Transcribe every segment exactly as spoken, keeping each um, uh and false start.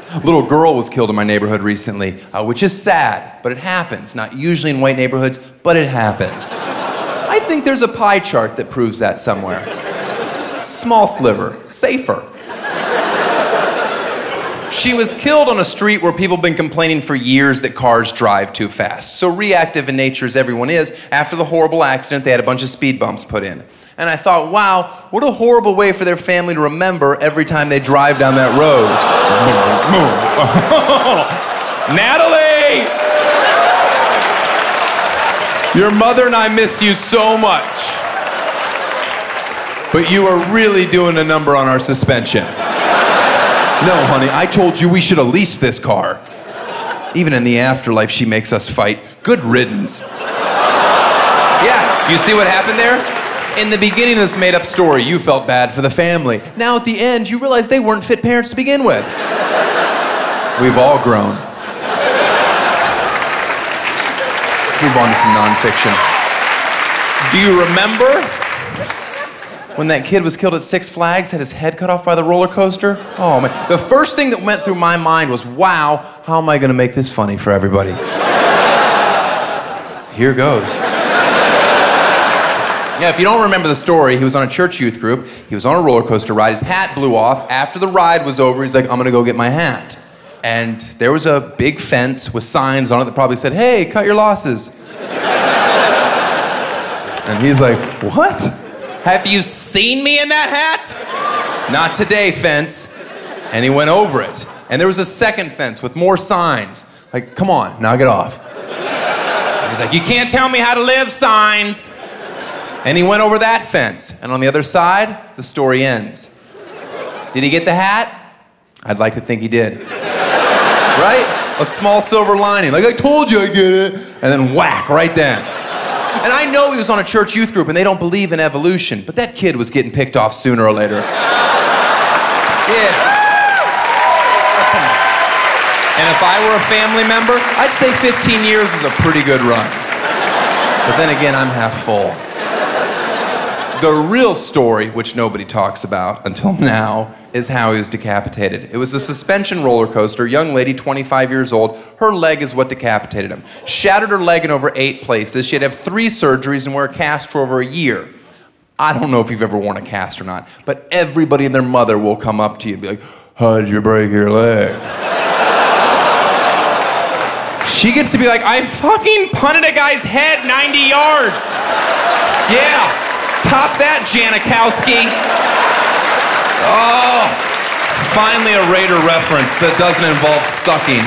A little girl was killed in my neighborhood recently, uh, which is sad, but it happens. Not usually in white neighborhoods, but it happens. I think there's a pie chart that proves that somewhere. Small sliver, safer. She was killed on a street where people have been complaining for years that cars drive too fast. So reactive in nature as everyone is, after the horrible accident, they had a bunch of speed bumps put in. And I thought, wow, what a horrible way for their family to remember every time they drive down that road. Natalie! Your mother and I miss you so much. But you are really doing a number on our suspension. No, honey, I told you we should have leased this car. Even in the afterlife, she makes us fight. Good riddance. Yeah, you see what happened there? In the beginning of this made-up story, you felt bad for the family. Now at the end, you realize they weren't fit parents to begin with. We've all grown. Let's move on to some nonfiction. Do you remember when that kid was killed at Six Flags, had his head cut off by the roller coaster? Oh man, the first thing that went through my mind was, wow, how am I gonna make this funny for everybody? Here goes. Yeah, if you don't remember the story, he was on a church youth group, he was on a roller coaster ride, his hat blew off. After the ride was over, he's like, I'm gonna go get my hat. And there was a big fence with signs on it that probably said, hey, cut your losses. And he's like, what? Have you seen me in that hat? Not today, fence. And he went over it. And there was a second fence with more signs. Like, come on, knock it off. And he's like, you can't tell me how to live, signs. And he went over that fence. And on the other side, the story ends. Did he get the hat? I'd like to think he did. Right? A small silver lining. Like, I told you I'd get it. And then whack, right then. And I know he was on a church youth group and they don't believe in evolution, but that kid was getting picked off sooner or later. Yeah. And if I were a family member, I'd say fifteen years is a pretty good run. But then again, I'm half full. The real story, which nobody talks about until now, is how he was decapitated. It was a suspension roller coaster, young lady, twenty-five years old. Her leg is what decapitated him. Shattered her leg in over eight places. She had to have three surgeries and wear a cast for over a year. I don't know if you've ever worn a cast or not, but everybody and their mother will come up to you and be like, how did you break your leg? She gets to be like, I fucking punted a guy's head ninety yards. Yeah. Top that, Janikowski. Oh, finally a Raider reference that doesn't involve sucking.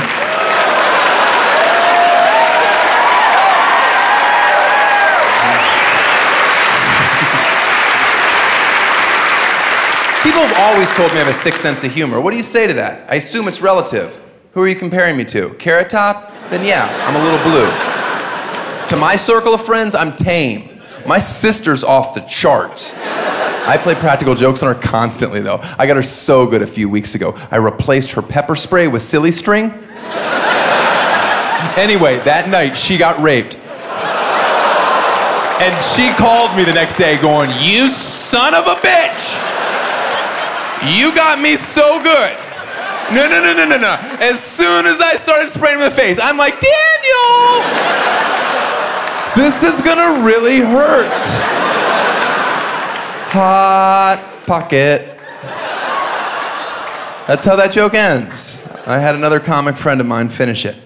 People have always told me I have a sick sense of humor. What do you say to that? I assume it's relative. Who are you comparing me to? Carrot Top? Then yeah, I'm a little blue. To my circle of friends, I'm tame. My sister's off the charts. I play practical jokes on her constantly, though. I got her so good a few weeks ago. I replaced her pepper spray with silly string. Anyway, that night, she got raped. And she called me the next day going, you son of a bitch! You got me so good. No, no, no, no, no, no. As soon as I started spraying him in the face, I'm like, Daniel! This is gonna really hurt. Hot pocket. That's how that joke ends. I had another comic friend of mine finish it.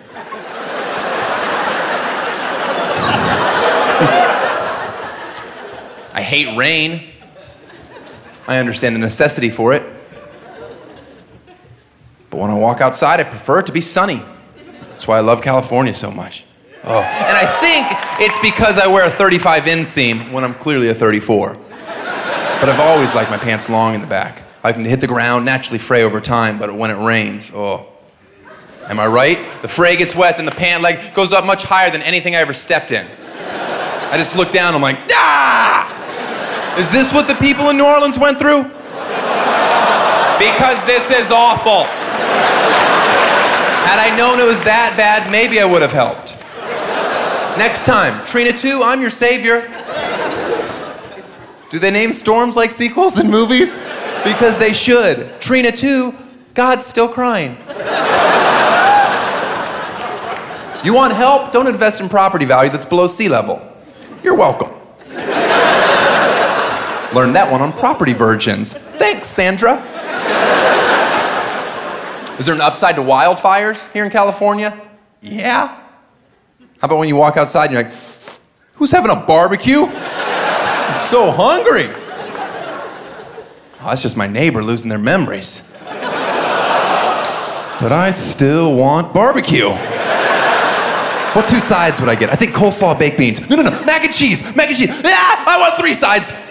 I hate rain. I understand the necessity for it. But when I walk outside, I prefer it to be sunny. That's why I love California so much. Oh. And I think it's because I wear a thirty-five inseam when I'm clearly a thirty-four. But I've always liked my pants long in the back. I can hit the ground, naturally fray over time, but when it rains, oh. Am I right? The fray gets wet, then the pant leg goes up much higher than anything I ever stepped in. I just look down, I'm like, ah! Is this what the people in New Orleans went through? Because this is awful. Had I known it was that bad, maybe I would have helped. Next time, Trina two, I'm your savior. Do they name storms like sequels in movies? Because they should. Trina two, God's still crying. You want help? Don't invest in property value that's below sea level. You're welcome. Learned that one on Property Virgins. Thanks, Sandra. Is there an upside to wildfires here in California? Yeah. How about when you walk outside and you're like, who's having a barbecue? I'm so hungry. Oh, that's just my neighbor losing their memories. But I still want barbecue. What two sides would I get? I think coleslaw, baked beans. No, no, no, mac and cheese, mac and cheese. Ah, I want three sides.